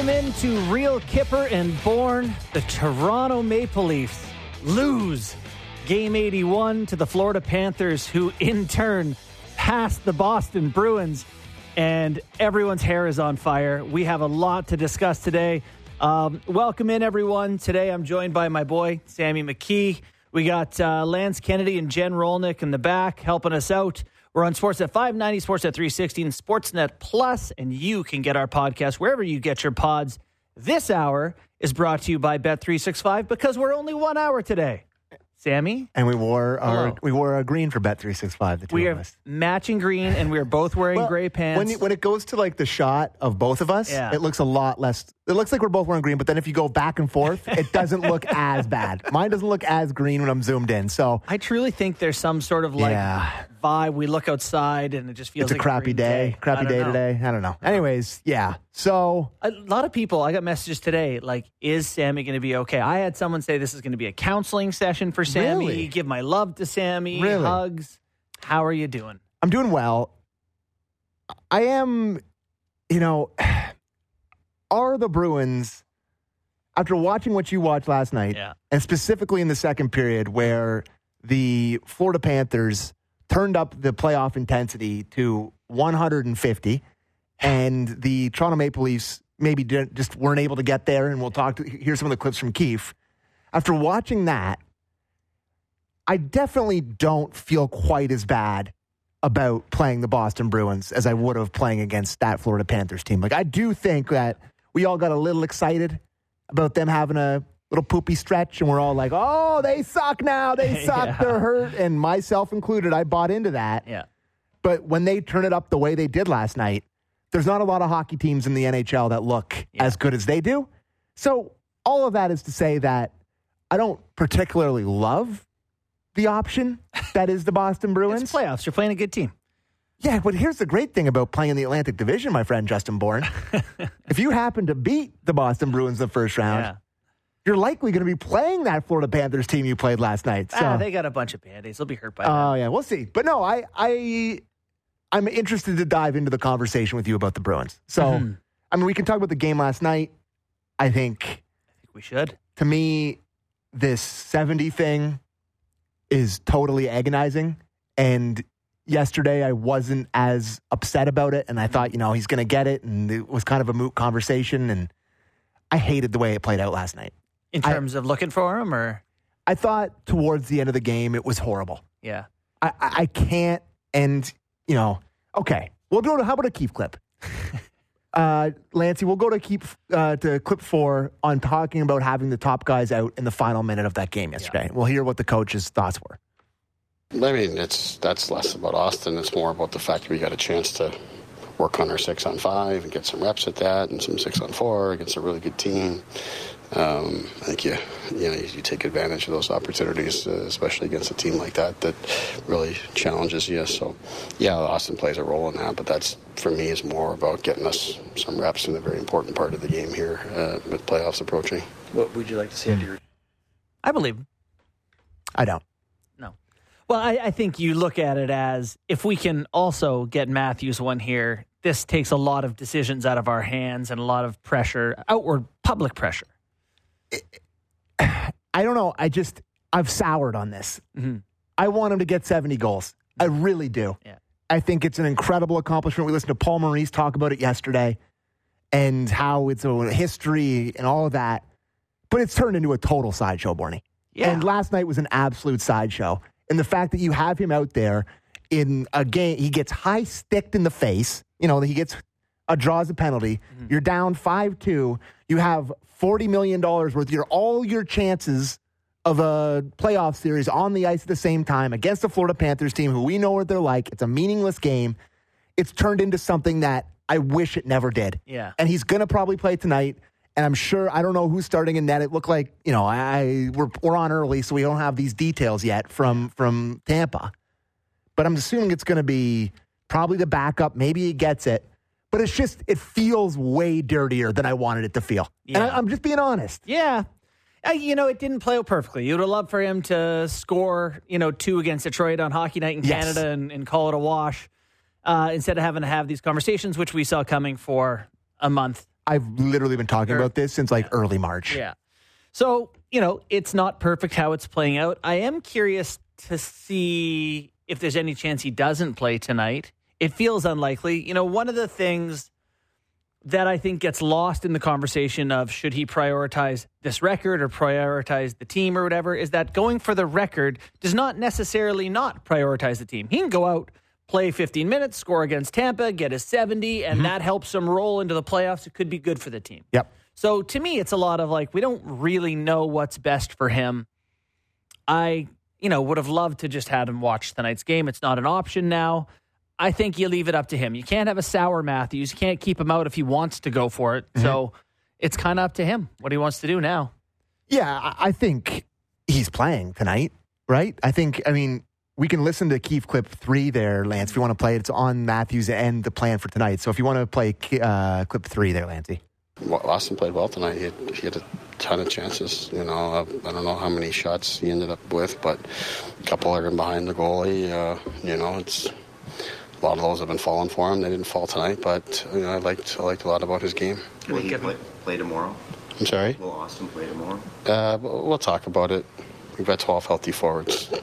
Welcome into Real Kipper and Bourne. The Toronto Maple Leafs lose Game 81 to the Florida Panthers, who in turn passed the Boston Bruins, and everyone's hair is on fire. We have a lot to discuss today. Welcome in, everyone. Today I'm joined by my boy, Sammy McKee. We got Lance Kennedy and Jen Rolnick in the back helping us out. We're on Sportsnet 590, Sportsnet 360, and Sportsnet Plus, and you can get our podcast wherever you get your pods. This hour is brought to you by Bet365 because we're only 1 hour today. Sammy? And we wore our green for Bet365, the two we of are us. matching green, and we are both wearing gray pants. When it goes to like the shot of both of us, It looks a lot less. It looks like we're both wearing green, but then if you go back and forth, it doesn't look as bad. Mine doesn't look as green when I'm zoomed in. So I truly think there's some sort of vibe. We look outside, and it just feels it's like a crappy day. Crappy day today. I don't know. Anyways, yeah. So a lot of people, I got messages today, like, is Sammy going to be okay? I had someone say this is going to be a counseling session for Sammy. Really? Give my love to Sammy. Really? Hugs. How are you doing? I'm doing well. I am, are the Bruins, after watching what you watched last night, and specifically in the second period where the Florida Panthers turned up the playoff intensity to 150, and the Toronto Maple Leafs maybe just weren't able to get there, and we'll hear some of the clips from Keefe. After watching that, I definitely don't feel quite as bad about playing the Boston Bruins as I would have playing against that Florida Panthers team. Like, I do think that we all got a little excited about them having a little poopy stretch, and we're all like, oh, they suck now. They suck. They're hurt. And myself included, I bought into that. Yeah. But when they turn it up the way they did last night, there's not a lot of hockey teams in the NHL that look as good as they do. So all of that is to say that I don't particularly love the option that is the Boston Bruins. It's playoffs. You're playing a good team. Yeah, but here's the great thing about playing in the Atlantic Division, my friend Justin Bourne. If you happen to beat the Boston Bruins in the first round, you're likely going to be playing that Florida Panthers team you played last night. So they got a bunch of Band-Aids. They'll be hurt by that. Oh, yeah, we'll see. But no, I'm interested to dive into the conversation with you about the Bruins. So, I mean, we can talk about the game last night. I think we should. To me, this 70 thing is totally agonizing. And yesterday, I wasn't as upset about it. And I thought, he's going to get it. And it was kind of a moot conversation. And I hated the way it played out last night. In terms of looking for him, or? I thought towards the end of the game, it was horrible. Yeah. I can't. And, okay. We'll go to, how about a Keefe clip? Lancey, we'll go to Keefe, to clip 4 on talking about having the top guys out in the final minute of that game yesterday. We'll hear what the coach's thoughts were. I mean, that's less about Austin. It's more about the fact that we got a chance to work on our 6-on-5 and get some reps at that, and some 6-on-4 against a really good team. I think you take advantage of those opportunities, especially against a team like that really challenges you. So, Austin plays a role in that, but that's, for me, is more about getting us some reps in a very important part of the game here with playoffs approaching. What would you like to see under your... I believe him. I don't. No. Well, I think you look at it as, if we can also get Matthews one here, this takes a lot of decisions out of our hands and a lot of pressure, outward public pressure. I don't know. I've soured on this. Mm-hmm. I want him to get 70 goals. I really do. Yeah. I think it's an incredible accomplishment. We listened to Paul Maurice talk about it yesterday and how it's a history and all of that. But it's turned into a total sideshow, Borny. Yeah. And last night was an absolute sideshow. And the fact that you have him out there in a game, he gets high sticked in the face. He draws a penalty. Mm-hmm. You're down 5-2. You have $40 million worth. All your chances of a playoff series on the ice at the same time against the Florida Panthers team, who we know what they're like. It's a meaningless game. It's turned into something that I wish it never did. Yeah. And he's going to probably play tonight. And I'm sure, I don't know who's starting in net. It looked like, we're on early, so we don't have these details yet from Tampa. But I'm assuming it's going to be probably the backup. Maybe he gets it. But it feels way dirtier than I wanted it to feel. Yeah. And I'm just being honest. Yeah. It didn't play out perfectly. You would have loved for him to score, 2 against Detroit on Hockey Night in Canada and call it a wash, instead of having to have these conversations, which we saw coming for a month I've literally been talking about this since early March. Yeah. So, it's not perfect how it's playing out. I am curious to see if there's any chance he doesn't play tonight. It feels unlikely. One of the things that I think gets lost in the conversation of should he prioritize this record or prioritize the team or whatever is that going for the record does not necessarily not prioritize the team. He can go out, play 15 minutes, score against Tampa, get his 70, and that helps him roll into the playoffs. It could be good for the team. Yep. So to me, it's a lot of we don't really know what's best for him. I, would have loved to just had him watch tonight's game. It's not an option now. I think you leave it up to him. You can't have a sour Matthews. You can't keep him out if he wants to go for it. Mm-hmm. So it's kind of up to him what he wants to do now. Yeah, I think he's playing tonight, right? We can listen to Keefe clip 3 there, Lance, if you want to play it. It's on Matthews and the plan for tonight. So if you want to play clip 3 there, Lancey. Austin played well tonight. He had a ton of chances. I don't know how many shots he ended up with, but a couple are in behind the goalie. It's a lot of those have been falling for him. They didn't fall tonight, but I liked a lot about his game. Will he play tomorrow? I'm sorry? Will Austin play tomorrow? We'll talk about it. We've got 12 healthy forwards.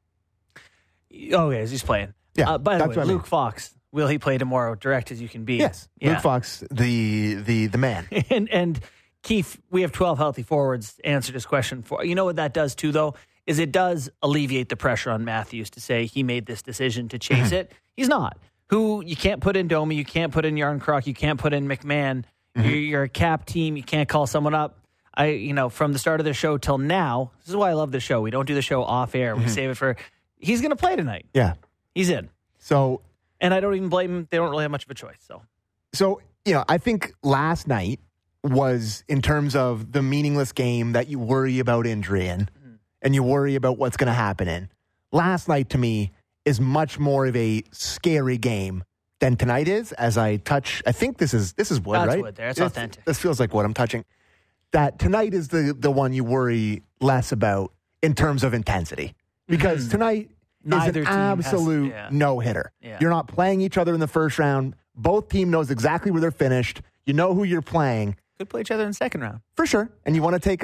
Oh, yes, he's playing. Yeah, by the way, Luke Fox, will he play tomorrow? Direct as you can be. Yes, yeah. Luke Fox, the man. and Keefe, we have 12 healthy forwards. Answered his question for. You know what that does too, though, is it does alleviate the pressure on Matthews to say he made this decision to chase it. He's not. Who you can't put in Domi, you can't put in Yarncroc, you can't put in McMahon. You're a cap team. You can't call someone up. From the start of the show till now, this is why I love the show. We don't do the show off air. We save it for. He's going to play tonight. Yeah, he's in. So, and I don't even blame him. They don't really have much of a choice. So I think last night was in terms of the meaningless game that you worry about injury in, and you worry about what's going to happen in. Last night to me is much more of a scary game than tonight is. As I touch, I think this is wood, that's right? That's wood there. It's authentic. This feels like wood I'm touching. That tonight is the one you worry less about in terms of intensity. Because tonight is an absolute no-hitter. Yeah. You're not playing each other in the first round. Both team knows exactly where they're finished. You know who you're playing. Could play each other in the second round. For sure. And you want to take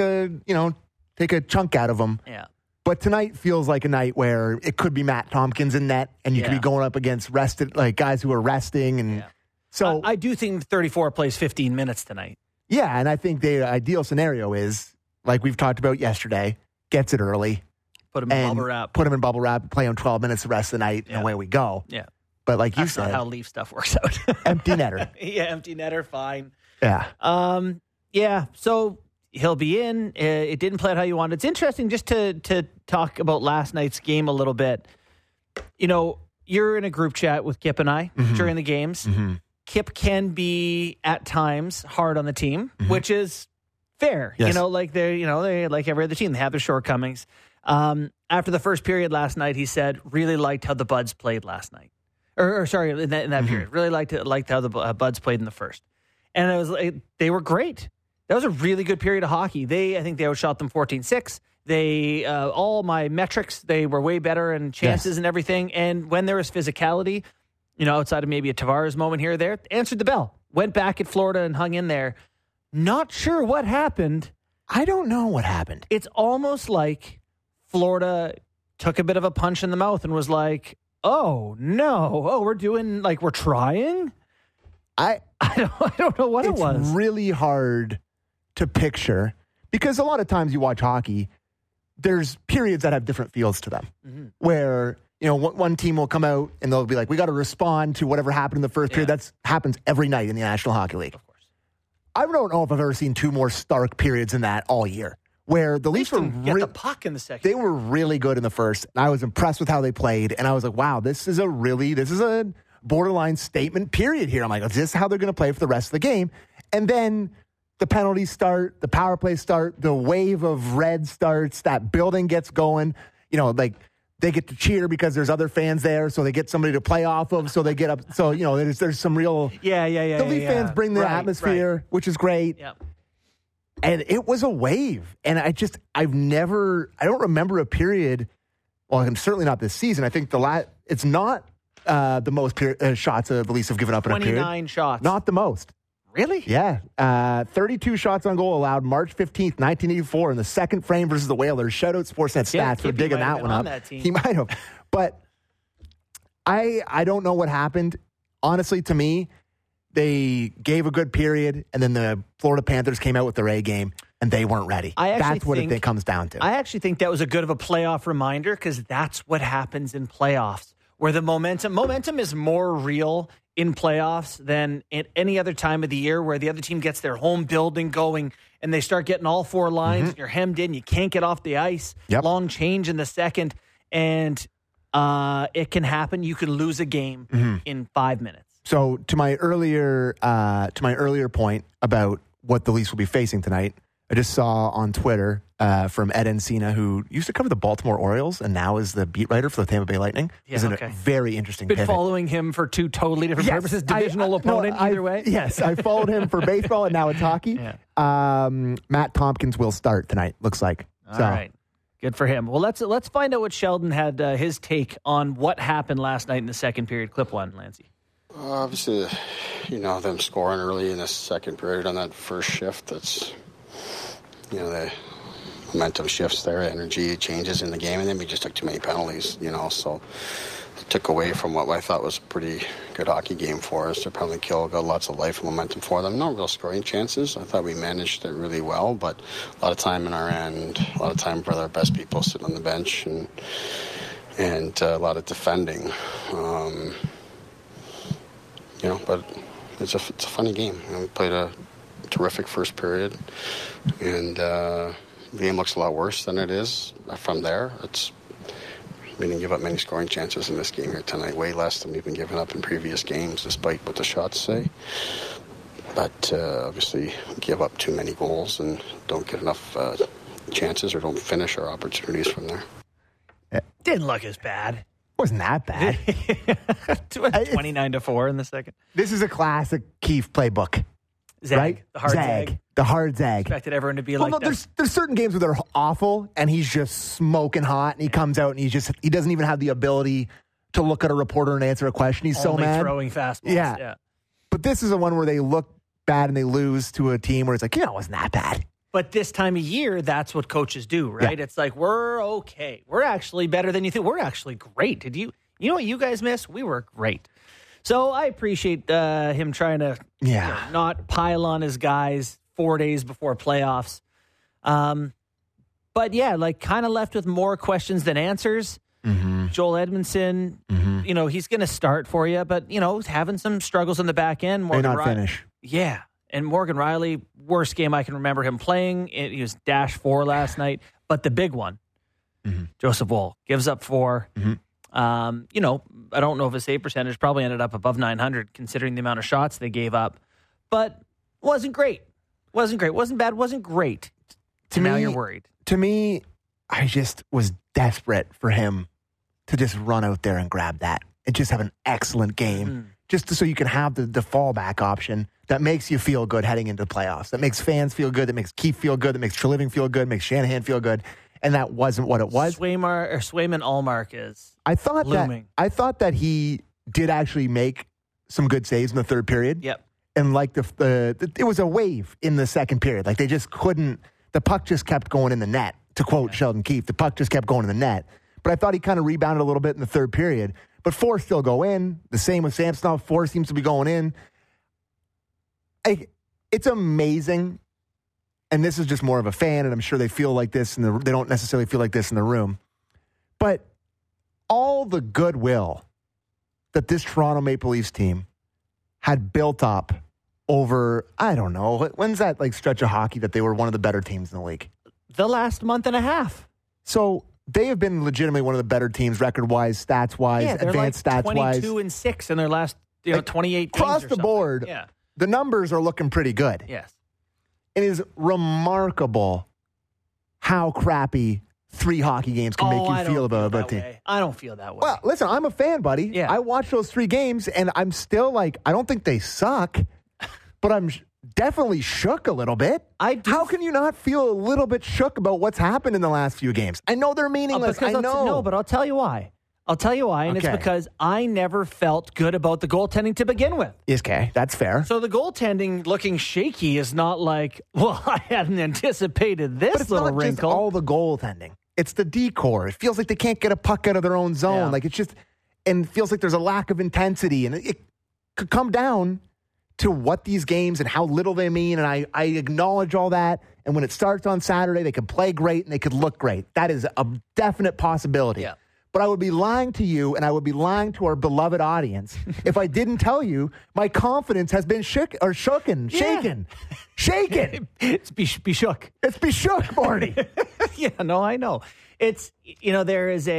a chunk out of them. Yeah. But tonight feels like a night where it could be Matt Tompkins in net, and you could be going up against rested guys who are resting. And so I do think 34 plays 15 minutes tonight. Yeah, and I think the ideal scenario is, like we've talked about yesterday, gets it early. Put him in bubble wrap. Put him in bubble wrap, play him 12 minutes the rest of the night, and away we go. Yeah. But like you That's said, not how Leaf stuff works out. Empty netter. Yeah, empty netter, fine. Yeah. So he'll be in. It didn't play out how you wanted. It's interesting just to talk about last night's game a little bit. You're in a group chat with Kip and I during the games. Mm-hmm. Kip can be at times hard on the team, which is fair. Yes. They like every other team. They have their shortcomings. After the first period last night, he said really liked how the Buds played last night. In that period, really liked how the Buds played in the first, and it was they were great. That was a really good period of hockey. I think they outshot them 14-6. They all my metrics, they were way better in chances and everything. And when there was physicality, outside of maybe a Tavares moment here or there, answered the bell. Went back at Florida and hung in there. Not sure what happened. I don't know what happened. It's almost like Florida took a bit of a punch in the mouth and was like, oh, no. Oh, we're trying? I don't know what it was. It's really hard to picture because a lot of times you watch hockey, there's periods that have different feels to them where, one team will come out and they'll be like, we got to respond to whatever happened in the first period. That happens every night in the National Hockey League. Of course. I don't know if I've ever seen two more stark periods in that all year. Where the Leafs were the puck in the second. They were really good in the first. And I was impressed with how they played. And I was like, wow, this is a borderline statement period here. I'm like, is this how they're going to play for the rest of the game? And then the penalties start, the power plays start, the wave of red starts, that building gets going. They get to cheer because there's other fans there, so they get somebody to play off of, so they get up. So, there's some real... The Leaf fans bring the atmosphere, which is great. Yeah. And it was a wave. And I don't remember a period, well, I'm certainly not this season. I think it's not the most shots the Leafs have given up in a period. 29 shots. Not the most. Really? Yeah. 32 shots on goal allowed March 15th, 1984 in the second frame versus the Whalers. Shout out Sportsnet Stats for digging that one up. He might have. But I don't know what happened. Honestly, to me, they gave a good period, and then the Florida Panthers came out with their A game, and they weren't ready. That's what it comes down to. I actually think that was a good of a playoff reminder because that's what happens in playoffs, where the momentum is more real in playoffs than at any other time of the year, where the other team gets their home building going and they start getting all four lines and you're hemmed in. You can't get off the ice. Yep. Long change in the second, and it can happen. You can lose a game in 5 minutes. So to my earlier point about what the Leafs will be facing tonight, I just saw on Twitter from Ed Encina, who used to cover the Baltimore Orioles and now is the beat writer for the Tampa Bay Lightning. Is a very interesting Been pivot. following him for two totally different purposes. Divisional opponent, either way. Yes, I followed him for baseball and now it's hockey. Yeah. Matt Tompkins will start tonight, looks like. All right. Good for him. Well, let's find out what Sheldon had his take on what happened last night in the second period. Clip one, Lancey. Obviously, them scoring early in the second period on that first shift, that's, the momentum shifts there, energy changes in the game, and then we just took too many penalties, so it took away from what I thought was a pretty good hockey game for us. Their penalty kill got lots of life and momentum for them. No real scoring chances. I thought we managed it really well, but a lot of time in our end, a lot of time for our best people sitting on the bench, and a lot of defending. But it's a funny game. We played a terrific first period, and the game looks a lot worse than it is from there. We didn't give up many scoring chances in this game here tonight, way less than we've been giving up in previous games, despite what the shots say. But obviously, we give up too many goals and don't get enough chances or don't finish our opportunities from there. Didn't look as bad. Wasn't that bad. 29-4 in the second. This is a classic Keefe playbook. Zag, right? The hard zag. The hard zag. Expected everyone to be like that. There's certain games where they're awful and he's just smoking hot and he comes out and he doesn't even have the ability to look at a reporter and answer a question. He's only so mad. Throwing fastballs. Yeah. But this is the one where they look bad and they lose to a team where it's like, it wasn't that bad. But this time of year, that's what coaches do, right? Yeah. It's like, we're okay. We're actually better than you think. We're actually great. Did you know what you guys missed? We were great. So I appreciate him trying to not pile on his guys 4 days before playoffs. But kind of left with more questions than answers. Mm-hmm. Joel Edmondson, he's going to start for you, but, he's having some struggles in the back end. May not finish. Yeah. And Morgan Rielly, worst game I can remember him playing. He was -4 last night. But the big one, Joseph Woll, gives up 4. Mm-hmm. I don't know if his save percentage probably ended up above 900 considering the amount of shots they gave up. But wasn't great. Wasn't bad. Wasn't great. Now you're worried. To me, I just was desperate for him to just run out there and grab that and just have an excellent game. Just so you can have the fallback option that makes you feel good heading into the playoffs. That makes fans feel good. That makes Keefe feel good. That makes Treliving feel good. Makes Shanahan feel good. And that wasn't what it was. Swayman Allmark is looming. I thought that he did actually make some good saves in the third period. Yep. And it was a wave in the second period. Like they just couldn't. The puck just kept going in the net. To quote Sheldon Keefe, the puck just kept going in the net. But I thought he kind of rebounded a little bit in the third period. But 4 still go in. The same with Samsonov. 4 seems to be going in. It's amazing. And this is just more of a fan, and I'm sure they feel like this, and they don't necessarily feel like this in the room. But all the goodwill that this Toronto Maple Leafs team had built up over, I don't know, when's that stretch of hockey that they were one of the better teams in the league? The last month and a half. So they have been legitimately one of the better teams record-wise, stats-wise, advanced stats-wise. 22-6 in their last 28 games across the board, the numbers are looking pretty good. Yes. It is remarkable how crappy 3 hockey games can make you feel about a team. I don't feel that way. Well, listen, I'm a fan, buddy. Yeah. I watched those 3 games, and I'm still I don't think they suck, but I'm definitely shook a little bit. How can you not feel a little bit shook about what's happened in the last few games? I know they're meaningless. I know. No, but I'll tell you why. I'll tell you why, and it's because I never felt good about the goaltending to begin with. Okay, that's fair. So the goaltending looking shaky is not like, well, I hadn't anticipated this but it's little not wrinkle. Just all the goaltending. It's the decor. It feels like they can't get a puck out of their own zone. Yeah. Like it's just, and it feels like there's a lack of intensity, and it could come down to what these games and how little they mean. And I acknowledge all that. And when it starts on Saturday, they could play great and they could look great. That is a definite possibility. Yeah. But I would be lying to you, and I would be lying to our beloved audience if I didn't tell you my confidence has been shaken. It's be shook. It's be shook, Marty. Yeah, no, I know. It's, there is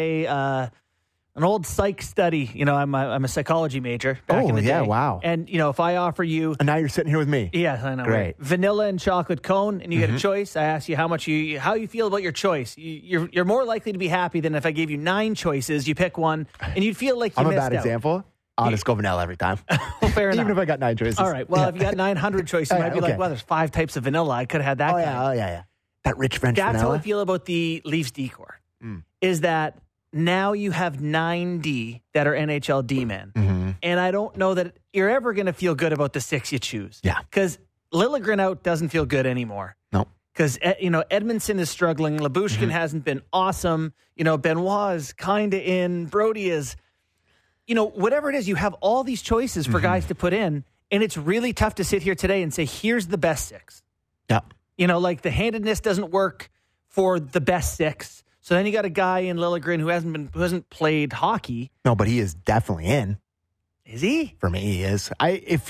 an old psych study. I'm a psychology major back in the day. Oh, yeah, wow. And, if I offer you... And now you're sitting here with me. Yeah, I know. Great. Right? Vanilla and chocolate cone, and you get a choice. I ask you how you feel about your choice. You're more likely to be happy than if I gave you 9 choices. You pick one, and you'd feel like you missed out. I'm a bad example. I'll just go vanilla every time. Well, fair enough. Even if I got 9 choices. Well, if you got 900 choices, you might be like, well, there's 5 types of vanilla. I could have had that kind. Oh, yeah. That rich French That's vanilla. how I feel about the Leafs decor, is that now you have 9 D that are NHL D-men. And I don't know that you're ever going to feel good about the 6 you choose. Yeah. Because Liljegren out doesn't feel good anymore. No. Because, Edmondson is struggling. Lyubushkin hasn't been awesome. Benoit is kind of in. Brody is, whatever it is, you have all these choices for guys to put in. And it's really tough to sit here today and say, here's the best 6. Yeah. Like the handedness doesn't work for the best 6. So then you got a guy in Liljegren who hasn't played hockey. No, but he is definitely in. Is he? For me, he is. If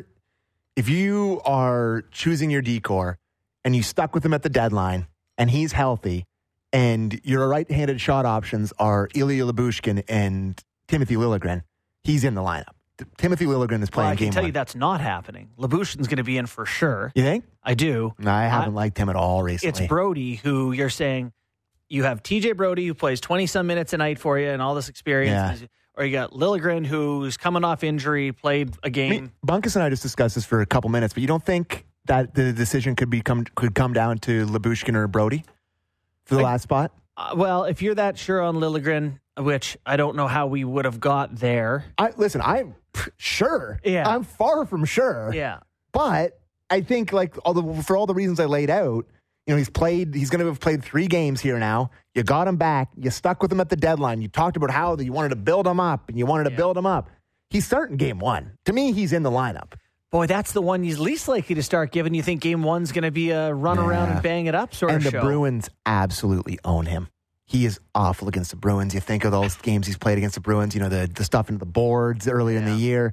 you are choosing your decor and you stuck with him at the deadline and he's healthy and your right-handed shot options are Ilya Lyubushkin and Timothy Liljegren, he's in the lineup. Timothy Liljegren is playing game 1. I can tell you that's not happening. Lyubushkin's going to be in for sure. You think? I do. No, I haven't liked him at all recently. It's Brody who you're saying you have TJ Brody who plays 20-some minutes a night for you and all this experience. Yeah. Or you got Liljegren who's coming off injury, played a game. Bunkus and I just discussed this for a couple minutes, but you don't think that the decision could come down to Lyubushkin or Brody for the last spot? Well, if you're that sure on Liljegren, which I don't know how we would have got there. I'm sure. Yeah. I'm far from sure. Yeah. But I think for all the reasons I laid out, he's going to have played 3 games here now. You got him back. You stuck with him at the deadline. You talked about how you wanted to build him up, and you wanted to build him up. He's starting game 1. To me, he's in the lineup. Boy, that's the one he's least likely to start, given you think game 1's going to be a run around and bang it up sort of show. And the Bruins absolutely own him. He is awful against the Bruins. You think of those games he's played against the Bruins, the stuff into the boards earlier in the year.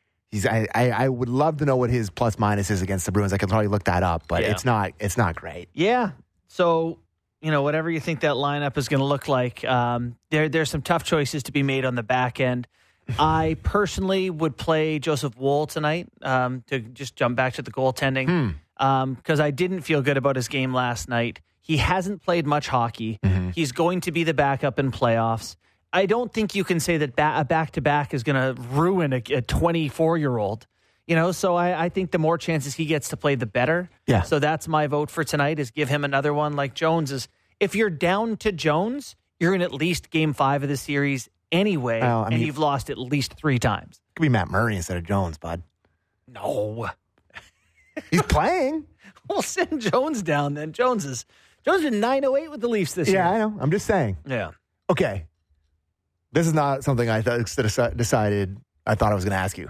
I would love to know what his plus minus is against the Bruins. I could probably look that up, but it's not great. Yeah. So, whatever you think that lineup is going to look like, there's some tough choices to be made on the back end. I personally would play Joseph Woll tonight to just jump back to the goaltending because I didn't feel good about his game last night. He hasn't played much hockey. He's going to be the backup in playoffs. I don't think you can say that a back-to-back is going to ruin a 24-year-old. So I think the more chances he gets to play, the better. Yeah. So that's my vote for tonight, is give him another one like Jones is. If you're down to Jones, you're in at least game 5 of the series anyway, and you've lost at least 3 times. It could be Matt Murray instead of Jones, bud. No. He's playing. We'll send Jones down then. Jones been 908 with the Leafs this year. Yeah, I know. I'm just saying. Yeah. Okay. This is not something I decided I thought I was going to ask you.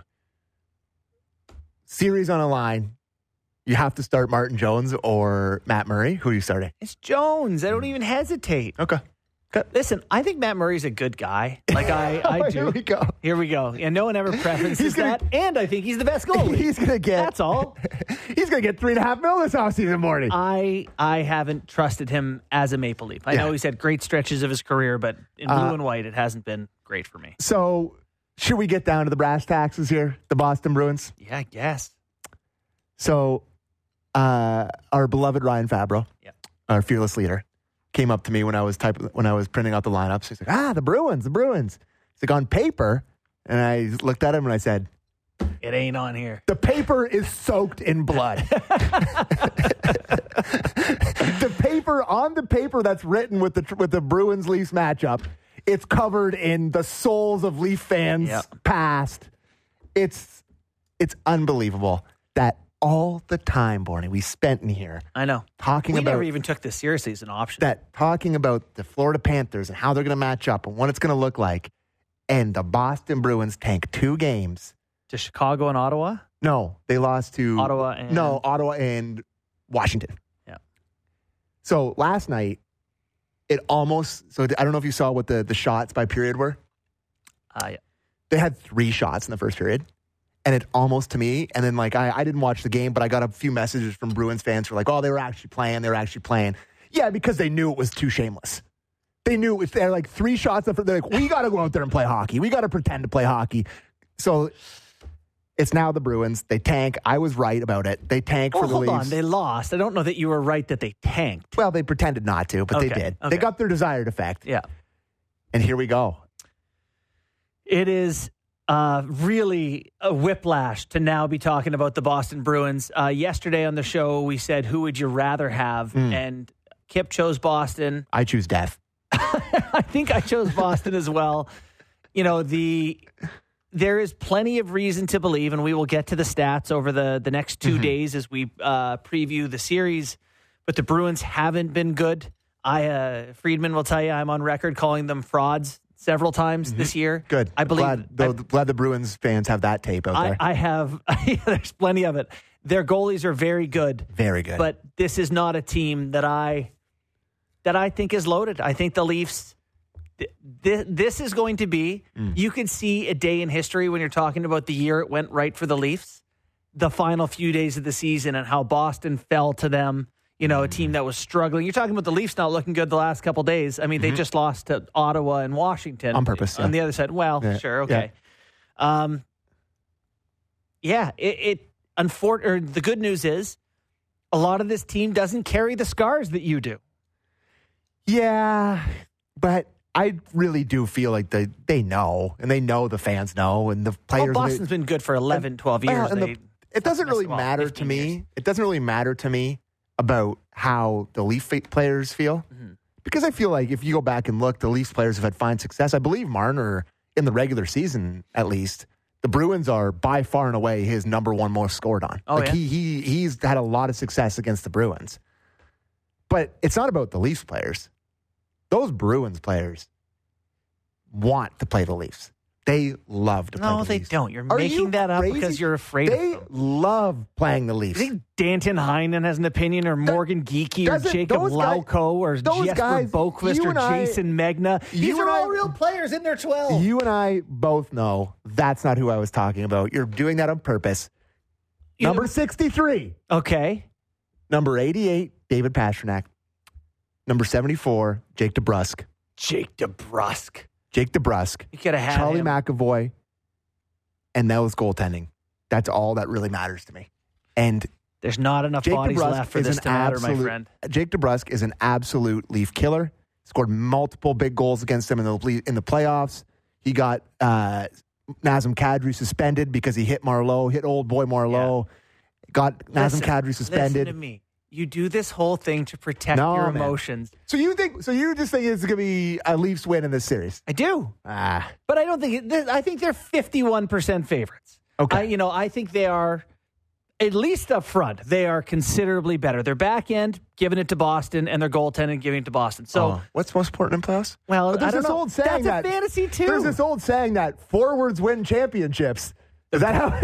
Series on a line. You have to start Martin Jones or Matt Murray. Who are you starting? It's Jones. I don't even hesitate. Okay. Listen, I think Matt Murray's a good guy. Like I do. Here we go. And no one ever preferences that. And I think he's the best goalie. He's going to get. That's all. He's going to get $3.5 million this offseason, Marty. I haven't trusted him as a Maple Leaf. I know he's had great stretches of his career, but in blue and white, it hasn't been great for me. So, should we get down to the brass taxes here? The Boston Bruins? Yeah, I guess. So, our beloved Ryan Fabro, our fearless leader, came up to me when I was printing out the lineups. He's like, the Bruins. He's like, on paper. And I looked at him and I said, it ain't on here. The paper is soaked in blood. On the paper that's written with the Bruins Leafs matchup It's covered in the souls of Leaf fans past. It's unbelievable that all the time, Borny, we spent in here. I know. We never even took this seriously as an option. Talking about the Florida Panthers and how they're going to match up and what it's going to look like. And the Boston Bruins tank 2 games. To Chicago and Ottawa? No, they lost to Ottawa and Washington. Yeah. So last night, I don't know if you saw what the shots by period were. Yeah. They had 3 shots in the first period. And it almost, to me, and then I didn't watch the game, but I got a few messages from Bruins fans who were like, oh, they were actually playing. Yeah, because they knew it was too shameless. They knew they're like 3 shots. They're like, we got to go out there and play hockey. We got to pretend to play hockey. So it's now the Bruins. They tank. I was right about it. They tank for the Leafs. Hold on. They lost. I don't know that you were right that they tanked. Well, they pretended not to, but they did. Okay. They got their desired effect. Yeah. And here we go. It is really a whiplash to now be talking about the Boston Bruins. Yesterday on the show, we said, who would you rather have? And Kip chose Boston. I choose death. I think I chose Boston as well. You know, there is plenty of reason to believe, and we will get to the stats over the next 2 days as we preview the series, but the Bruins haven't been good. Friedman will tell you I'm on record calling them frauds several times this year. Good. I believe. Glad the Bruins fans have that tape out there. I have. There's plenty of it. Their goalies are very good. Very good. But this is not a team that I think is loaded. I think the Leafs. This is going to be. You could see a day in history when you're talking about the year it went right for the Leafs. The final few days of the season and how Boston fell to them. You know, a team that was struggling. You're talking about the Leafs not looking good the last couple of days. I mean, they just lost to Ottawa and Washington. On purpose. On the other side. Well, sure, okay. Yeah. The good news is a lot of this team doesn't carry the scars that you do. Yeah, but I really do feel like they know, and they know the fans know, and the players. Well, Boston's been good for 11, 12 years. It doesn't really matter to me. It doesn't really matter to me about how the Leaf players feel. Because I feel like if you go back and look, the Leafs players have had fine success. I believe Marner, in the regular season at least, the Bruins are by far and away his number one most scored on. He's had a lot of success against the Bruins. But it's not about the Leafs players. Those Bruins players want to play the Leafs. They love to play the Leafs. No, they don't. You're making that up because you're afraid of them. They love playing the Leafs. You think Danton Heinen has an opinion, or Morgan Geekie, or Jacob Lauko, or Jesper Boqvist, or Jason Megna? These are all real players in their 12. You and I both know that's not who I was talking about. You're doing that on purpose. Number 63. Okay. Number 88, David Pastrnak. Number 74, Jake DeBrusk. Jake DeBrusk. You could have had Charlie McAvoy, and that was goaltending. That's all that really matters to me. And there's not enough bodies left for this to matter, my friend. Jake DeBrusk is an absolute Leaf killer. Scored multiple big goals against them in the playoffs. He got Nazem Kadri suspended because he hit old boy Marleau. Yeah. Got Nazem Kadri suspended. Listen to me. You do this whole thing to protect your emotions. So you just think it's going to be a Leafs win in this series? I do. But I don't think I think they're 51% favorites. Okay. I think they are, at least up front, they are considerably better. Their back end, giving it to Boston, and their goaltending, giving it to Boston. So what's most important in playoffs? Well, I don't know. That's a fantasy too. There's this old saying that forwards win championships. Is that how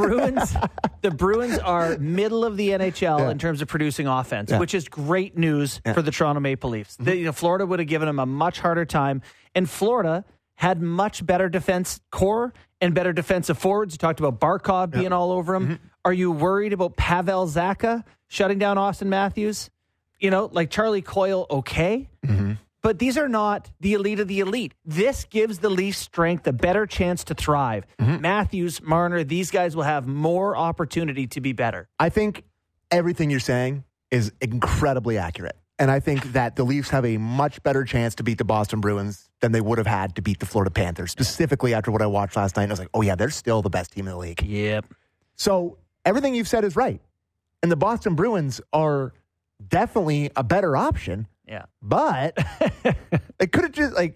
the Bruins are middle of the NHL in terms of producing offense, which is great news for the Toronto Maple Leafs. Florida would have given them a much harder time, and Florida had much better defense core and better defensive forwards. You talked about Barkov being all over him. Are you worried about Pavel Zacha shutting down Austin Matthews? Like Charlie Coyle, okay. But these are not the elite of the elite. This gives the Leafs strength a better chance to thrive. Matthews, Marner, these guys will have more opportunity to be better. I think everything you're saying is incredibly accurate. And I think that the Leafs have a much better chance to beat the Boston Bruins than they would have had to beat the Florida Panthers, specifically after what I watched last night. And I was like, oh, yeah, they're still the best team in the league. Yep. So everything you've said is right. And the Boston Bruins are definitely a better option. Yeah. But they could have just,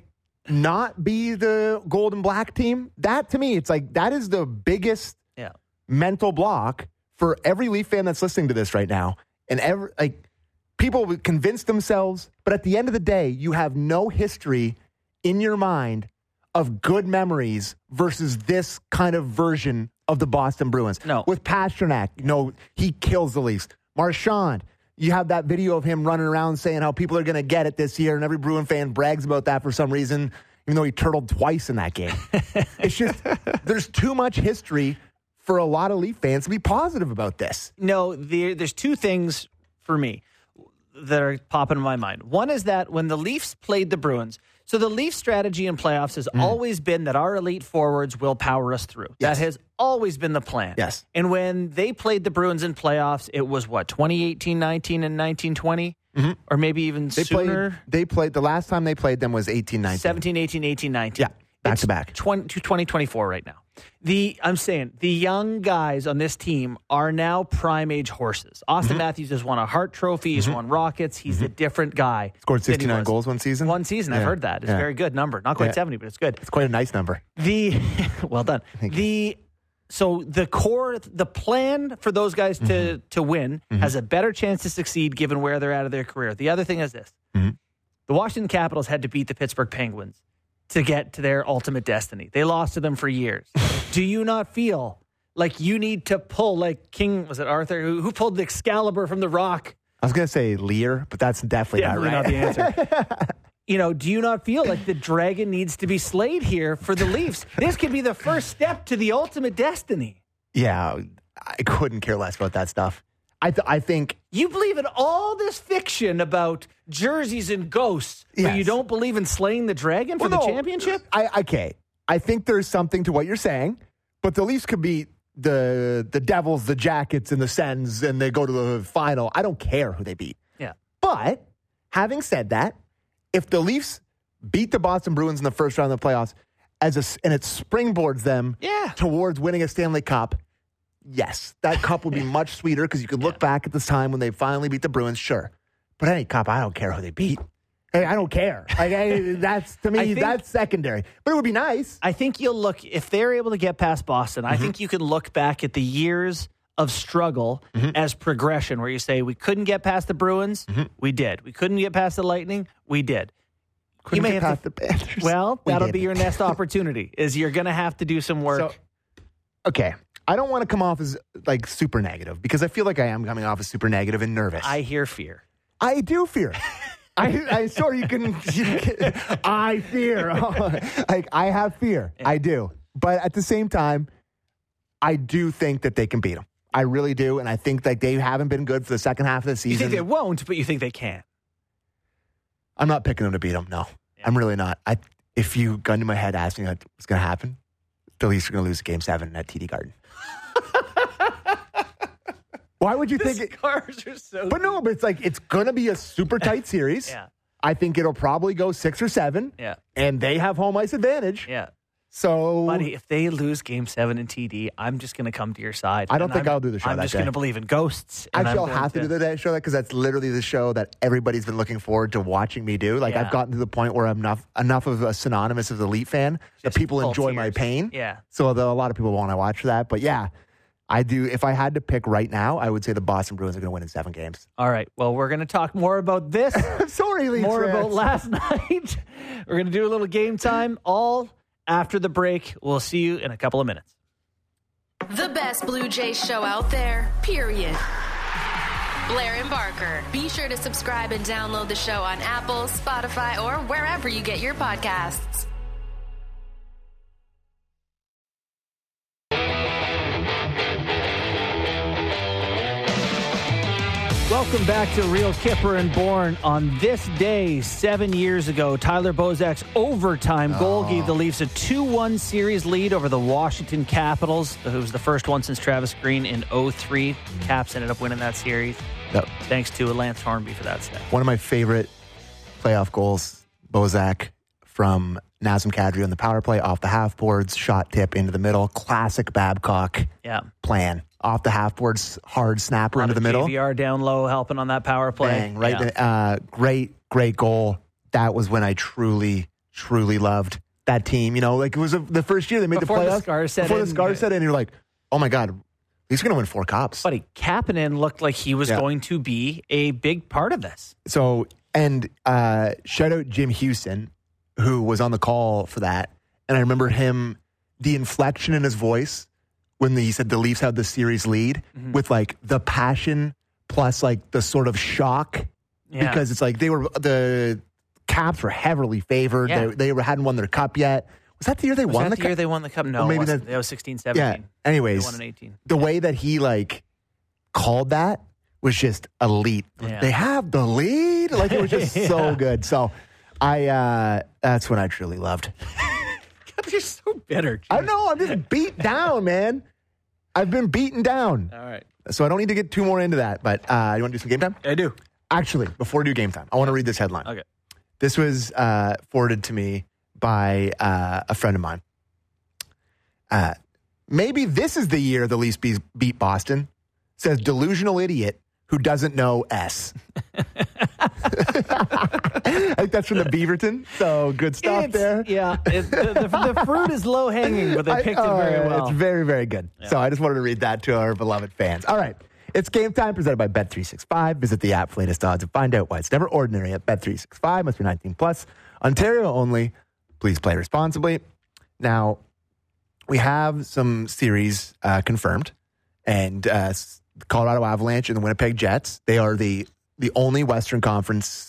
not be the gold and black team, that to me, it's like that is the biggest mental block for every Leaf fan that's listening to this right now. And people would convince themselves, but at the end of the day, you have no history in your mind of good memories versus this kind of version of the Boston Bruins. No. With Pastrnak, he kills the Leafs. Marchand, you have that video of him running around saying how people are going to get it this year, and every Bruin fan brags about that for some reason, even though he turtled twice in that game. It's just, there's too much history for a lot of Leaf fans to be positive about this. No, there's two things for me that are popping in my mind. One is that when the Leafs played the Bruins, so the Leafs strategy in playoffs has always been that our elite forwards will power us through. Yes. That has always been the plan. Yes. And when they played the Bruins in playoffs, it was 2018, 19, and 19, 20? Mm-hmm. Or maybe even sooner? They played, the last time they played them was 18, 19. 17, 18, 18, 19. Yeah, back to back. 2024 right now. I'm saying the young guys on this team are now prime age horses. Austin Matthews has won a Hart Trophy. He's won Rockets. He's a different guy. Scored 69 goals one season. I've heard that. It's a very good number. Not quite 70, but it's good. It's quite a nice number. Well done. So the plan for those guys to win has a better chance to succeed given where they're at of their career. The other thing is this. The Washington Capitals had to beat the Pittsburgh Penguins to get to their ultimate destiny. They lost to them for years. Do you not feel like you need to pull like King, was it Arthur, who pulled the Excalibur from the rock? I was going to say Lear, but that's definitely not right. Not the answer. Do you not feel like the dragon needs to be slayed here for the Leafs? This could be the first step to the ultimate destiny. Yeah, I couldn't care less about that stuff. I think... You believe in all this fiction about jerseys and ghosts, but you don't believe in slaying the dragon for the championship? Okay. I think there's something to what you're saying, but the Leafs could beat the Devils, the Jackets, and the Sens, and they go to the final. I don't care who they beat. Yeah. But having said that, if the Leafs beat the Boston Bruins in the first round of the playoffs, and it springboards them towards winning a Stanley Cup, yes, that cup would be much sweeter because you could look back at this time when they finally beat the Bruins, sure. But any cup, I don't care who they beat. Hey, I don't care. That's to me, that's secondary. But it would be nice. I think you'll look, if they're able to get past Boston, I think you can look back at the years of struggle as progression, where you say, we couldn't get past the Bruins, we did. We couldn't get past the Lightning, we did. Couldn't get past the Panthers. Well, that'll be your next opportunity, is you're going to have to do some work. So, okay. I don't want to come off as like super negative because I feel like I am coming off as super negative and nervous. I hear fear. I do fear. I sorry you can I fear. Like I have fear. Yeah. I do. But at the same time, I do think that they can beat them. I really do, and I think like they haven't been good for the second half of the season. You think they won't, but you think they can. I'm not picking them to beat them. No. Yeah. I'm really not. If you gun to my head asking what's going to happen, the Leafs are going to lose Game 7 at TD Garden. Why would you think Scars are so But no, but it's like it's going to be a super tight series. Yeah. I think it'll probably go 6 or 7. Yeah. And they have home ice advantage. Yeah. So, buddy, if they lose Game 7 in TD, I'm just going to come to your side. I don't think I'll do the show I'm that just day. going to believe in ghosts. Actually, I'll have to do the show because that's literally the show that everybody's been looking forward to watching me do. Like I've gotten to the point where I'm enough of a synonymous as a Elite fan that people enjoy my pain. Yeah. So a lot of people want to watch that. But yeah, I do. If I had to pick right now, I would say the Boston Bruins are going to win in 7 games. All right. Well, we're going to talk more about this. I'm sorry, Leafs more fans. About last night. We're going to do a little game time. All after the break. We'll see you in a couple of minutes. The best Blue Jays show out there, period. Blair and Barker. Be sure to subscribe and download the show on Apple, Spotify, or wherever you get your podcasts. Welcome back to Real Kipper and Bourne. On this day, 7 years ago, Tyler Bozak's overtime goal gave the Leafs a 2-1 series lead over the Washington Capitals. It was the first one since Travis Green in 2003. Caps ended up winning that series. Yep. Thanks to Lance Hornby for that set. One of my favorite playoff goals, Bozak from Nazem Kadri on the power play, off the half boards, shot tip into the middle. Classic Babcock plan. Off the half boards, hard snapper into the middle. JVR down low helping on that power play. Bang, right. Yeah. Great goal. That was when I truly truly loved that team. You know, like it was the first year they made Before the the playoffs. scars set Before in. the scars set in, you're like, oh my God, he's going to win 4 cups. Buddy, Kapanen looked like he was going to be a big part of this. So, and shout out Jim Houston, who was on the call for that. And I remember him, the inflection in his voice when he said the Leafs had the series lead with like the passion plus like the sort of shock because it's like the Caps were heavily favored. Yeah. They hadn't won their cup yet. Was that the year they won the cup? year they won the cup? No, maybe that was 16-17. Yeah. Anyways, They won in 18. the way that he like called that was just elite. Yeah. They have the lead. Like it was just so good. So that's what I truly loved. God, you're so bitter. I know. I'm just beat down, man. I've been beaten down. All right. So I don't need to get too more into that. But you want to do some game time? I do. Actually, before we do game time, I want to read this headline. Okay. This was forwarded to me by a friend of mine. Maybe this is the year the Leafs beat Boston, says delusional idiot who doesn't know S. I think that's from the Beaverton. So good stuff there. Yeah. The fruit is low hanging, but they picked it very well. It's very, very good. Yeah. So I just wanted to read that to our beloved fans. All right. It's game time presented by Bet365. Visit the app for latest odds and find out why it's never ordinary at Bet365. Must be 19 plus. Ontario only. Please play responsibly. Now, we have some series confirmed. And the Colorado Avalanche and the Winnipeg Jets, they are the only Western Conference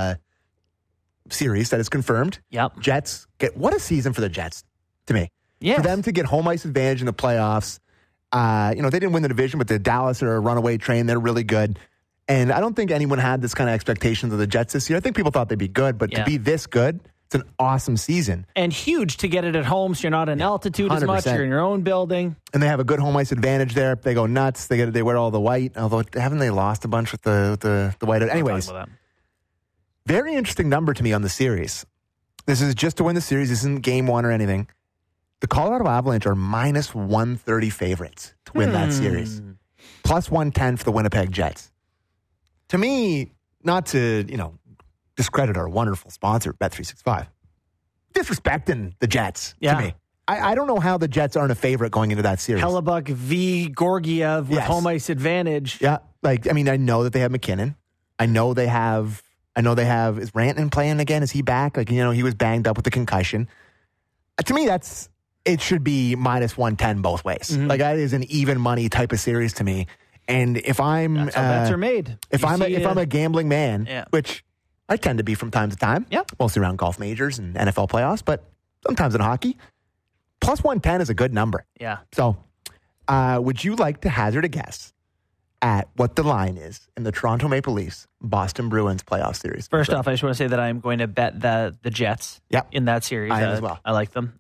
series that is confirmed. Yep. Jets, what a season for the Jets, to me. Yes. For them to get home ice advantage in the playoffs. They didn't win the division, but the Dallas are a runaway train. They're really good. And I don't think anyone had this kind of expectations of the Jets this year. I think people thought they'd be good, but to be this good, it's an awesome season. And huge to get it at home, so you're not in altitude 100%. As much. You're in your own building. And they have a good home ice advantage there. They go nuts. They wear all the white. Although, haven't they lost a bunch with the white? Anyways, very interesting number to me on the series. This is just to win the series. This isn't game one or anything. The Colorado Avalanche are minus 130 favorites to win that series. Plus 110 for the Winnipeg Jets. To me, not to, discredit our wonderful sponsor, Bet365. Disrespecting the Jets to me. I don't know how the Jets aren't a favorite going into that series. Hellebuck v. Gorgiev with home ice advantage. Yeah. I know that they have McKinnon. I know they have, is Rantanen playing again? Is he back? He was banged up with the concussion. To me, it should be minus 110 both ways. Mm-hmm. That is an even money type of series to me. And if I'm... That's how bets are made. If I'm a gambling man, which I tend to be from time to time, mostly around golf majors and NFL playoffs, but sometimes in hockey, plus 110 is a good number. Yeah. So would you like to hazard a guess at what the line is in the Toronto Maple Leafs Boston Bruins playoff series? First off, I just want to say that I'm going to bet the Jets in that series. I am as well. I like them.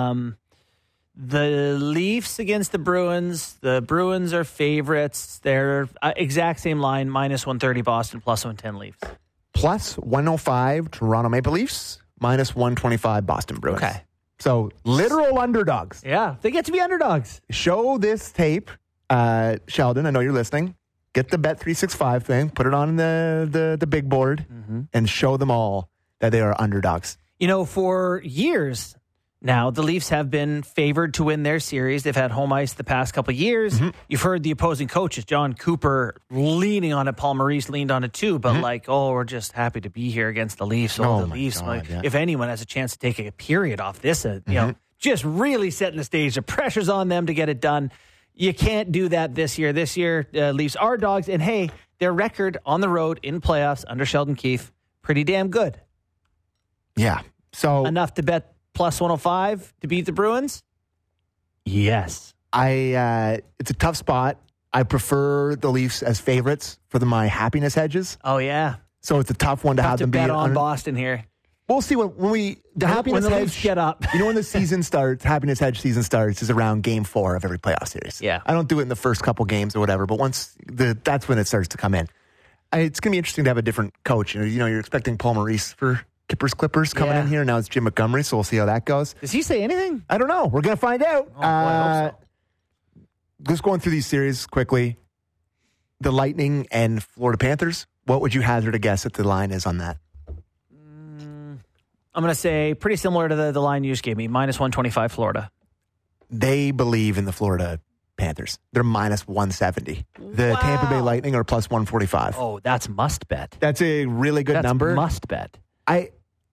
The Leafs against the Bruins. The Bruins are favorites. They're exact same line, minus 130 Boston, plus 110 Leafs. Plus 105 Toronto Maple Leafs, minus 125 Boston Bruins. Okay. So literal underdogs. Yeah, they get to be underdogs. Show this tape, Sheldon. I know you're listening. Get the Bet365 thing, put it on the big board, and show them all that they are underdogs. For years now, the Leafs have been favored to win their series. They've had home ice the past couple of years. Mm-hmm. You've heard the opposing coaches, John Cooper, leaning on it. Paul Maurice leaned on it too. But we're just happy to be here against the Leafs. The Leafs, God, if anyone has a chance to take a period off this, just really setting the stage. The pressure's on them to get it done. You can't do that this year. This year, Leafs are dogs. And hey, their record on the road in playoffs under Sheldon Keefe, pretty damn good. Yeah. So enough to bet plus 105 to beat the Bruins? Yes. It's a tough spot. I prefer the Leafs as favorites for my happiness hedges. Oh, yeah. So it's a tough one to have them bet on Boston here. We'll see when the happiness hedge Leafs get up. When the season starts, happiness hedge season starts is around game 4 of every playoff series. Yeah. I don't do it in the first couple games or whatever, but that's when it starts to come in. It's going to be interesting to have a different coach. You're expecting Paul Maurice for Kippers Clippers coming in here. Now it's Jim Montgomery, so we'll see how that goes. Does he say anything? I don't know. We're going to find out. Oh, boy, I hope so. Just going through these series quickly. The Lightning and Florida Panthers. What would you hazard a guess at the line is on that? I'm going to say pretty similar to the line you just gave me, minus 125 Florida. They believe in the Florida Panthers. They're minus 170. The Tampa Bay Lightning are plus 145. Oh, that's must bet. That's a really good number. That's must bet. I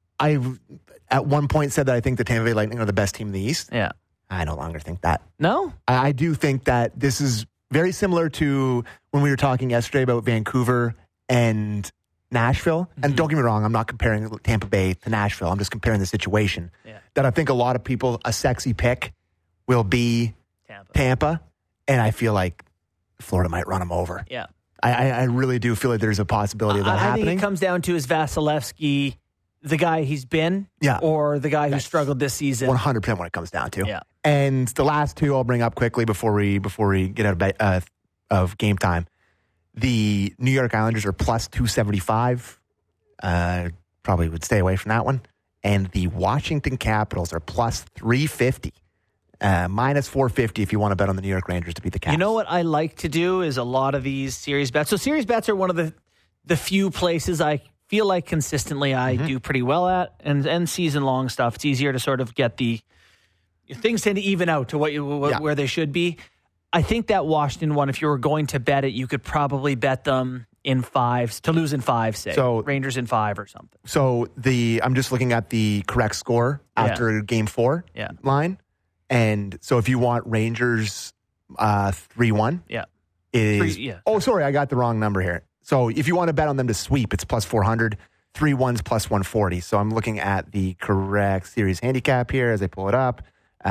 at one point said that I think the Tampa Bay Lightning are the best team in the East. Yeah. I no longer think that. No? I do think that this is very similar to when we were talking yesterday about Vancouver and Nashville. Mm-hmm. And don't get me wrong, I'm not comparing Tampa Bay to Nashville. I'm just comparing the situation. Yeah. That I think a lot of people, a sexy pick will be Tampa. And I feel like Florida might run them over. Yeah. I really do feel like there's a possibility of that happening. I think it comes down to, is Vasilevsky the guy he's been, or the guy who struggled this season? 100% what it comes down to. Yeah. And the last two I'll bring up quickly before we get out of game time. The New York Islanders are plus 275. Probably would stay away from that one. And the Washington Capitals are plus 350. Minus 450 if you want to bet on the New York Rangers to beat the Caps. You know what I like to do is a lot of these series bets. So series bets are one of the few places I feel like consistently I do pretty well at, and season long stuff. It's easier to sort of get things tend to even out to where they should be. I think that Washington one, if you were going to bet it, you could probably bet them in fives to lose in 5, say. So Rangers in 5 or something. So I'm just looking at the correct score after game 4 line. And so if you want Rangers 3-1, oh, sorry, I got the wrong number here. So if you want to bet on them to sweep, it's plus 400. 3-1's plus 140. So I'm looking at the correct series handicap here as I pull it up.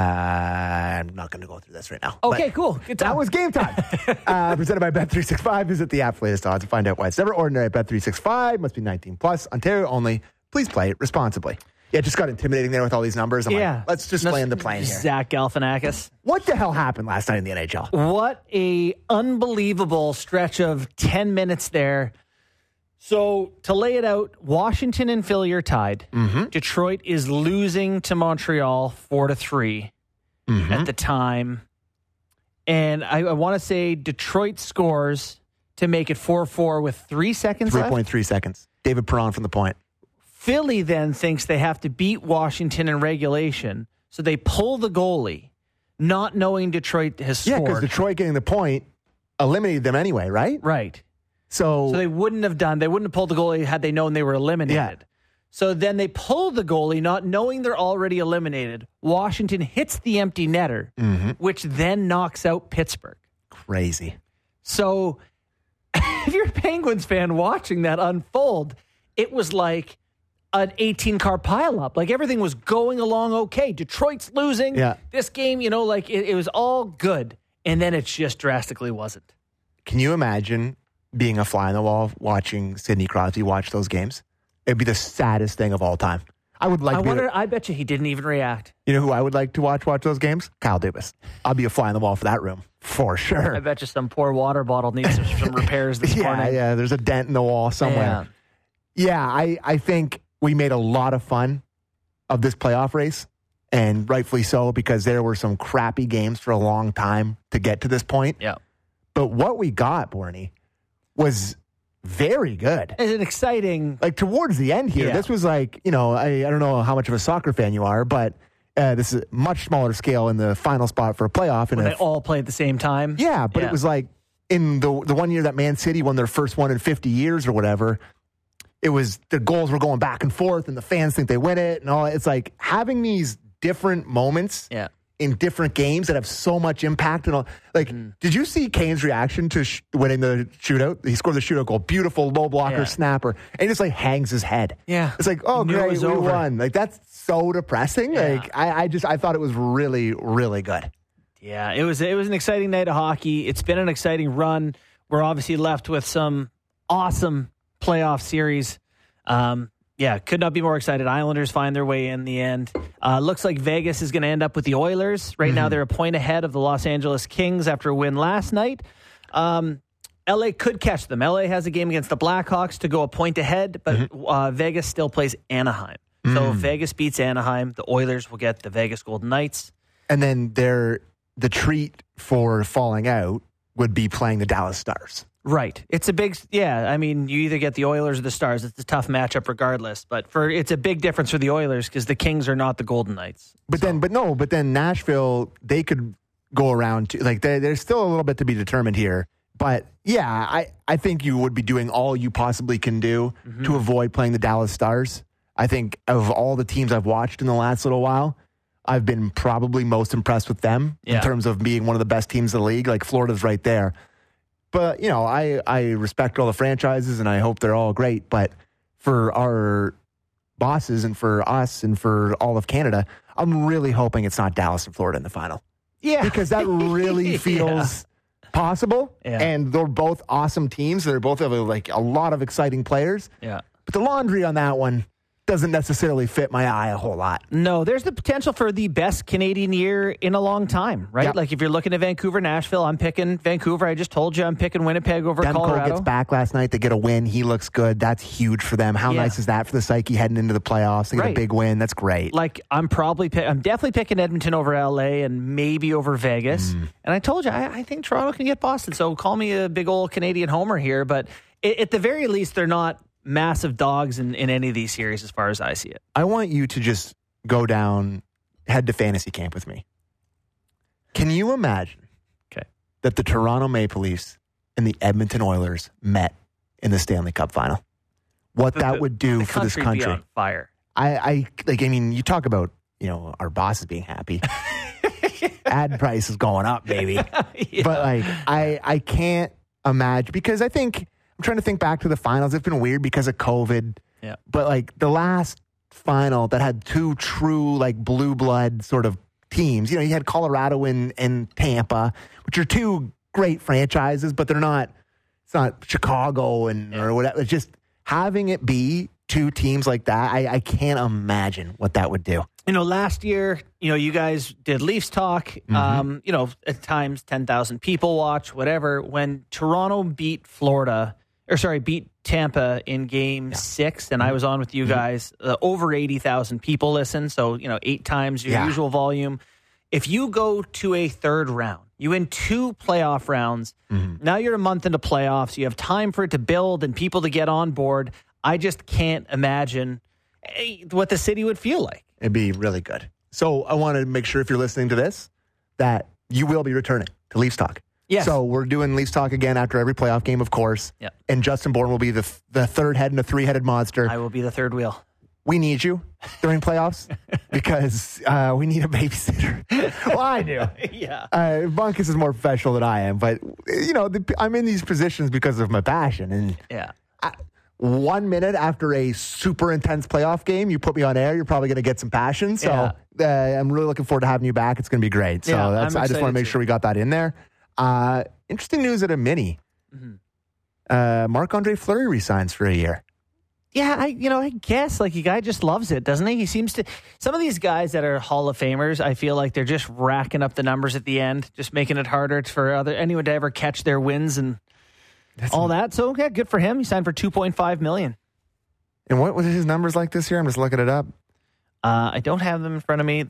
I'm not going to go through this right now. Okay, cool. Good time. That was game time. Presented by Bet365. Visit the app for latest odds and find out why it's never ordinary at Bet365. Must be 19 plus. Ontario only. Please play responsibly. Yeah, it just got intimidating there with all these numbers. I'm like, let's just land the plane here. Zach Galifianakis. What the hell happened last night in the NHL? What a unbelievable stretch of 10 minutes there. So to lay it out, Washington and Philly are tied. Mm-hmm. Detroit is losing to Montreal 4-3 at the time. And I want to say Detroit scores to make it 4-4 with 3 seconds left. 3.3 seconds. David Perron from the point. Philly then thinks they have to beat Washington in regulation, so they pull the goalie, not knowing Detroit has scored. Yeah, because Detroit getting the point eliminated them anyway, right? Right. So they wouldn't have pulled the goalie had they known they were eliminated. Yeah. So then they pull the goalie, not knowing they're already eliminated. Washington hits the empty netter, which then knocks out Pittsburgh. Crazy. So if you're a Penguins fan watching that unfold, it was like an 18-car pileup. Like everything was going along okay. Detroit's losing. Yeah. This game, like it was all good. And then it just drastically wasn't. Can you imagine being a fly on the wall watching Sidney Crosby watch those games? It'd be the saddest thing of all time. I bet you he didn't even react. You know who I would like to watch those games? Kyle Dubas. I'll be a fly on the wall for that room. For sure. I bet you some poor water bottle needs some repairs this morning. Yeah, there's a dent in the wall somewhere. Yeah, I think we made a lot of fun of this playoff race, and rightfully so, because there were some crappy games for a long time to get to this point. Yeah. But what we got, Borny, was very good. It's an exciting... Like, towards the end here, this was like, I don't know how much of a soccer fan you are, but this is a much smaller scale in the final spot for a playoff. When they all play at the same time? Yeah, but it was like, in the 1 year that Man City won their first one in 50 years or whatever... It was the goals were going back and forth, and the fans think they win it, and all. It's like having these different moments in different games that have so much impact. And all. Like, did you see Kane's reaction to winning the shootout? He scored the shootout goal, beautiful low blocker snapper, and he just like hangs his head. Yeah, it's like, oh great, we won. Like that's so depressing. Yeah. Like I thought it was really, really good. Yeah, it was an exciting night of hockey. It's been an exciting run. We're obviously left with some awesome playoff series. Could not be more excited. Islanders find their way in the end. Looks like Vegas is going to end up with the Oilers. Right now they're a point ahead of the Los Angeles Kings after a win last night. LA could catch them. LA has a game against the Blackhawks to go a point ahead, but Vegas still plays Anaheim. So if Vegas beats Anaheim, the Oilers will get the Vegas Golden Knights. And then the treat for falling out would be playing the Dallas Stars. Right. It's a big, I mean, you either get the Oilers or the Stars. It's a tough matchup regardless, but it's a big difference for the Oilers because the Kings are not the Golden Knights. But then Nashville, they could go around to, like, there's still a little bit to be determined here. But yeah, I think you would be doing all you possibly can do to avoid playing the Dallas Stars. I think of all the teams I've watched in the last little while, I've been probably most impressed with them in terms of being one of the best teams in the league. Like, Florida's right there. But, I respect all the franchises, and I hope they're all great. But for our bosses and for us and for all of Canada, I'm really hoping it's not Dallas and Florida in the final. Yeah. Because that really feels possible. Yeah. And they're both awesome teams. They're both have a lot of exciting players. Yeah. But the laundry on that one doesn't necessarily fit my eye a whole lot. No, there's the potential for the best Canadian year in a long time, right? Yep. Like if you're looking at Vancouver, Nashville, I'm picking Vancouver. I just told you I'm picking Winnipeg over Colorado. Demko gets back last night. They get a win. He looks good. That's huge for them. How nice is that for the psyche heading into the playoffs? They get a big win. That's great. Like I'm definitely picking Edmonton over LA and maybe over Vegas. And I told you, I think Toronto can get Boston. So call me a big old Canadian homer here. But at the very least, they're not massive dogs in any of these series as far as I see it. I want you to just head to fantasy camp with me. Can you imagine that the Toronto Maple Leafs and the Edmonton Oilers met in the Stanley Cup final? What that would do for this country. Be on fire. I mean, you talk about, our bosses being happy. Ad price is going up, baby. But I can't imagine, because I think I'm trying to think back to the finals. It's been weird because of COVID. Yeah. But the last final that had two true blue blood sort of teams. You had Colorado and Tampa, which are two great franchises, but they're not. It's not Chicago or whatever. It's just having it be two teams like that. I can't imagine what that would do. Last year, you guys did Leafs Talk. At times 10,000 people watch, whatever. When Toronto beat Tampa in Game 6, and I was on with you guys, over 80,000 people listened, so 8 times your usual volume. If you go to a third round, you win 2 playoff rounds, now you're a month into playoffs, you have time for it to build and people to get on board. I just can't imagine what the city would feel like. It'd be really good. So I want to make sure, if you're listening to this, that you will be returning to Leafs Talk. Yes. So we're doing Leafs Talk again after every playoff game, of course. Yep. And Justin Bourne will be the third head in a 3-headed monster. I will be the third wheel. We need you during playoffs because we need a babysitter. Well, I do. Yeah. Bunkus is more professional than I am, but I'm in these positions because of my passion. And 1 minute after a super intense playoff game, you put me on air, you're probably going to get some passion. So I'm really looking forward to having you back. It's going to be great. So I just want to make sure we got that in there. Interesting news at a mini. Marc-Andre Fleury resigns for a year. Yeah, I guess a guy just loves it, doesn't he? He seems to. Some of these guys that are Hall of Famers, I feel like they're just racking up the numbers at the end, just making it harder for anyone to ever catch their wins and all that. So yeah, good for him. He signed for $2.5 million. And what was his numbers like this year? I'm just looking it up. I don't have them in front of me.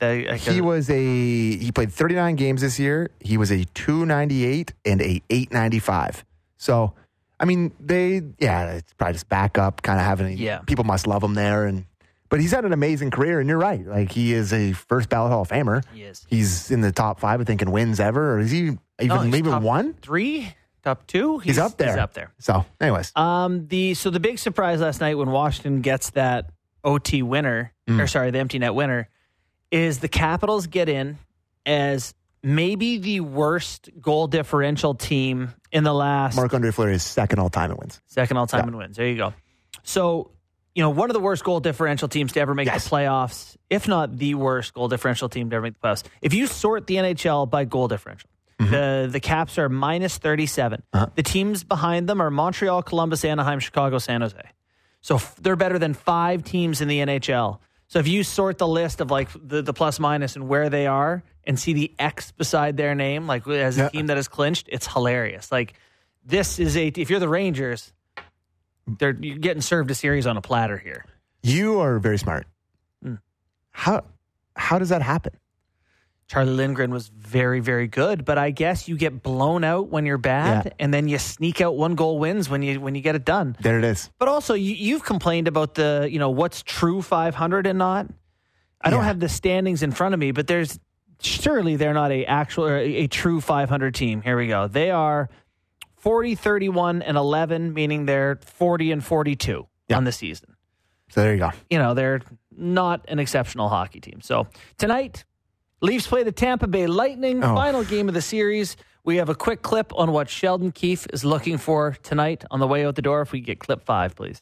He played 39 games this year. He was a .298 and a .895. So, I mean, it's probably just backup, kind of having. People must love him there, but he's had an amazing career. And you're right, he is a first ballot Hall of Famer. He is. He's in the top 5, I think, in wins ever. Or is he maybe top one? 3, top 2. He's up there. He's up there. So, anyways, the big surprise last night when Washington gets that OT winner, the empty net winner, is the Capitals get in as maybe the worst goal differential team in the last. Marc-Andre Fleury is second all-time in wins. Second all-time in wins. There you go. So, one of the worst goal differential teams to ever make the playoffs, if not the worst goal differential team to ever make the playoffs. If you sort the NHL by goal differential, the Caps are minus 37. The teams behind them are Montreal, Columbus, Anaheim, Chicago, San Jose. So they're better than 5 teams in the NHL. So if you sort the list of the plus minus and where they are and see the X beside their name, as a team that has clinched, it's hilarious. This is if you're the Rangers, you're getting served a series on a platter here. You are very smart. How does that happen? Charlie Lindgren was very, very good, but I guess you get blown out when you're bad, and then you sneak out 1-goal wins when you get it done. There it is. But also, you've complained about the what's true 500 and not. I don't have the standings in front of me, but surely they're not a true 500 team. Here we go. They are 40, 31, and 11, meaning they're 40 and 42 on the season. So there you go. They're not an exceptional hockey team. So tonight, Leafs play the Tampa Bay Lightning, final game of the series. We have a quick clip on what Sheldon Keefe is looking for tonight on the way out the door. If we get clip 5, please.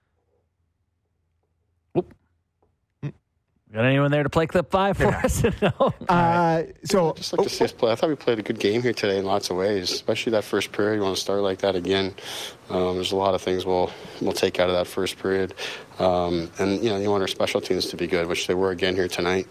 Whoop. Got anyone there to play clip 5 for us? No. So just like to see us play. I thought we played a good game here today in lots of ways, especially that first period. You want to start like that again. There's a lot of things we'll take out of that first period. And you want our special teams to be good, which they were again here tonight.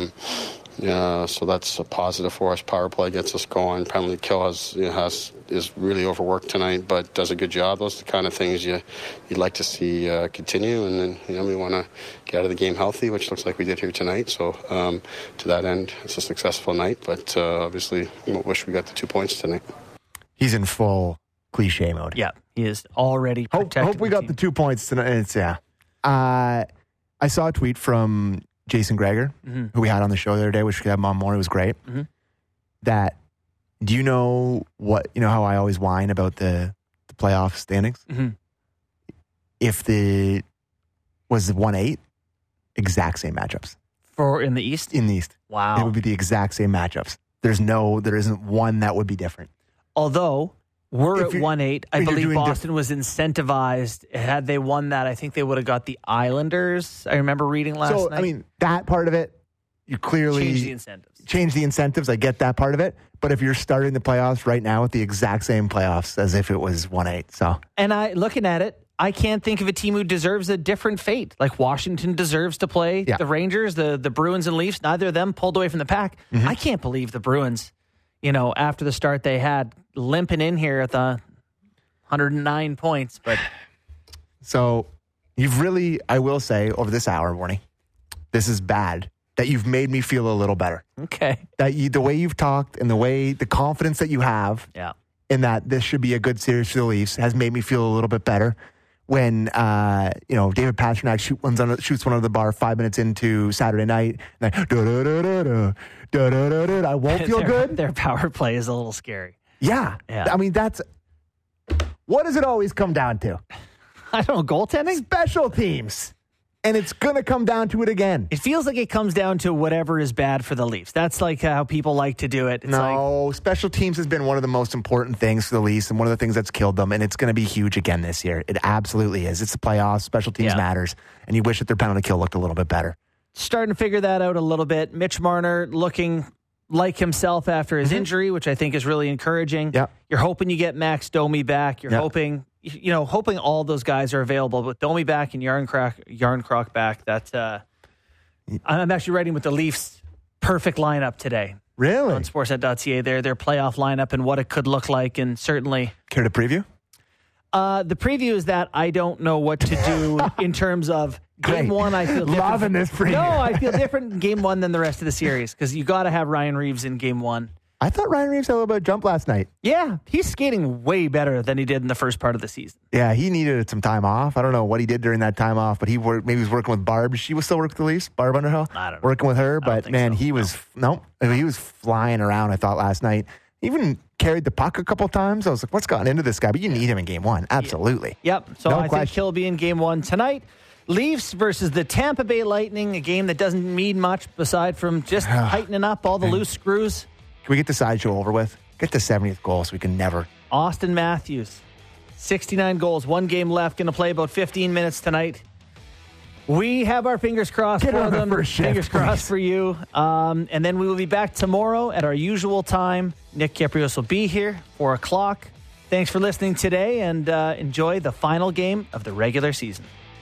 So that's a positive for us. Power play gets us going. Penalty kill is really overworked tonight, but does a good job. Those are the kind of things you'd like to see continue. And then we want to get out of the game healthy, which looks like we did here tonight. So to that end, it's a successful night. But obviously, we wish we got the 2 points tonight. He's in full cliche mode. Yeah, he is already protecting. Hope we got the 2 points tonight. I saw a tweet from Jason Greger, who we had on the show the other day, which we could have him on more. It was great. That, do you know how I always whine about the playoff standings? If was 1-8, exact same matchups. In the East? In the East. Wow. It would be the exact same matchups. There isn't one that would be different. Although, we're at 1-8. I believe Boston was incentivized. Had they won that, I think they would have got the Islanders. I remember reading last night. So, I mean, that part of it, you clearly change the incentives. I get that part of it. But if you're starting the playoffs right now with the exact same playoffs as if it was 1-8. So, and looking at it, I can't think of a team who deserves a different fate. Like Washington deserves to play the Rangers, the Bruins and Leafs. Neither of them pulled away from the pack. I can't believe the Bruins, after the start they had, limping in here at the 109 points. But so you've really, I will say, over this hour, Warnie, this is bad, that you've made me feel a little better. Okay. That the way you've talked and the confidence that you have in that this should be a good series for the Leafs has made me feel a little bit better. When David Pastrnak shoots one under the bar 5 minutes into Saturday night, and I won't feel good. Their power play is a little scary. Yeah. I mean, what does it always come down to? I don't know, goaltending? Special teams. And it's going to come down to it again. It feels like it comes down to whatever is bad for the Leafs. That's like how people like to do it. It's special teams has been one of the most important things for the Leafs and one of the things that's killed them, and it's going to be huge again this year. It absolutely is. It's the playoffs. Special teams matters, and you wish that their penalty kill looked a little bit better. Starting to figure that out a little bit. Mitch Marner looking like himself after his injury, which I think is really encouraging. Yep. You're hoping you get Max Domi back. You're hoping all those guys are available. But Domi back and Yarncroc back, that's I'm actually writing with the Leafs' perfect lineup today. Really? On Sportsnet.ca, their playoff lineup and what it could look like, and certainly... Care to preview? The preview is that I don't know what to do in terms of game one. I feel different. Loving this preview. No, I feel different in game one than the rest of the series because you got to have Ryan Reeves in game one. I thought Ryan Reeves had a little bit of jump last night. Yeah, he's skating way better than he did in the first part of the season. Yeah, he needed some time off. I don't know what he did during that time off, but maybe he was working with Barb. She was still working with the Leafs, Barb Underhill. I don't know. Working with her, but man, he was flying around. I thought last night, even carried the puck a couple times. I was like, what's gotten into this guy? But you need him in game one, absolutely. Yep. So I think he'll be in game one tonight. Leafs versus the Tampa Bay Lightning, a game that doesn't mean much aside from just tightening up all the loose screws. Can we get the sideshow over with? Get the 70th goal so we can never. Auston Matthews, 69 goals, one game left, going to play about 15 minutes tonight. We have our fingers crossed for them. Fingers crossed for you. And then we will be back tomorrow at our usual time. Nick Kypreos will be here, 4 o'clock. Thanks for listening today, and enjoy the final game of the regular season.